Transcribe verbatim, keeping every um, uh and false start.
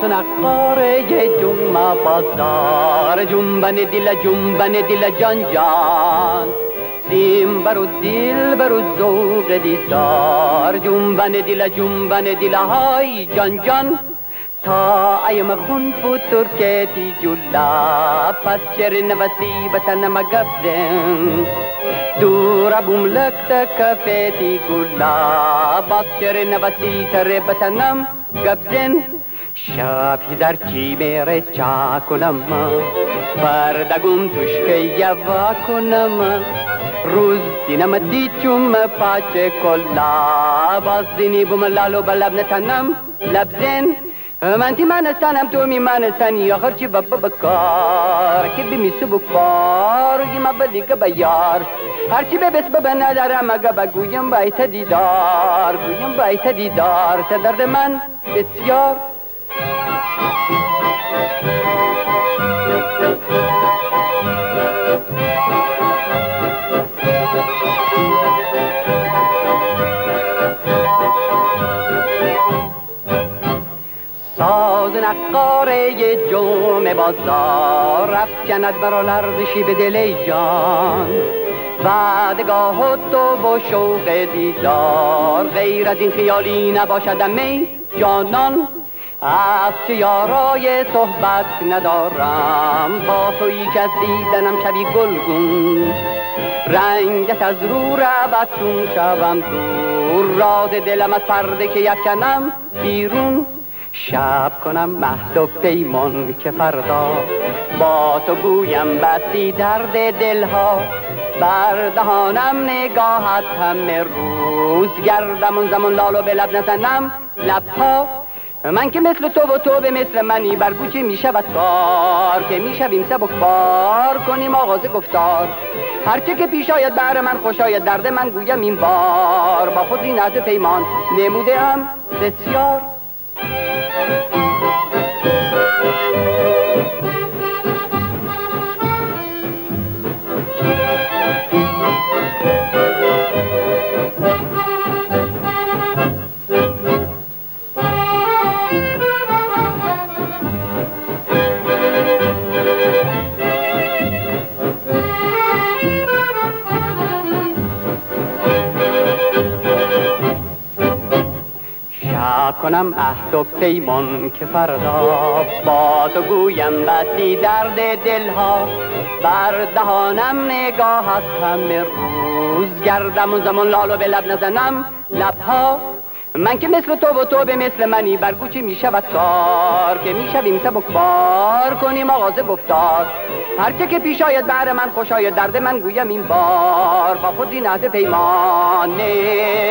ساز نقاره جم بازار جنبن دل جنبن دل جان جان سیم برو دل برو ذوق دیدار جنبن دل جنبن دل های جان جان تا ایم خون فتور کتی جلا پس چر نوسی بتن مگبدن دور بوم لکت کفتی گلا باز چر نوسی تر بتنم گبزن شب در چی میره چا کنم بردگم توش که یوا کنم روز دینم دیچم پاچه کلا باز دینی بوم لالو بلب نتنم لبزن من تی من استنم تو می من استنی آخر چی بابا بکار که بی میسو بکار گی ما بلی که بیار هرچی به بس بابا ندارم اگه بگویم بایت دیدار گویم بایت دیدار درد من بسیار ساز نقاره جمع بازار رفکند برا لرزشی به دل جان بعدگاه تو با شوق دیدار غیر از این خیالی نباشد می جانان از چه یارای صحبت ندارم با تویی که از دیدنم شبی گلگون رنگت از رو رود چون شبم دور راز دلم از پرده که یفکنم بیرون شب کنم مهد و پیمان که فردا با تو گویم بسی درد دلها بر دهانم نگاهت همه روز گردم اون زمان لالو به لب نزنم لبها من که مثل تو و تو به مثل منی برگو چه می شود کار که می شویم سبک بار کنیم آغاز گفتار هرچه که پیش آید بر من خوش آید درد من گویم این بار با خود این عهد پیمان نموده هم بسیار کنم عهد و پیمان که فردا با تو گویم بسی درد دلها بر دهانم نگاهت همه روز گردم اون زمان لالو به لب نزنم لبها من که مثل تو و تو به مثل منی برگو چی می شود کار که می شویم سبک بار کنیم آغاز گفتار هرچه که پیش آید بر من خوش آید درد من گویم این بار با خود این عهد پیمان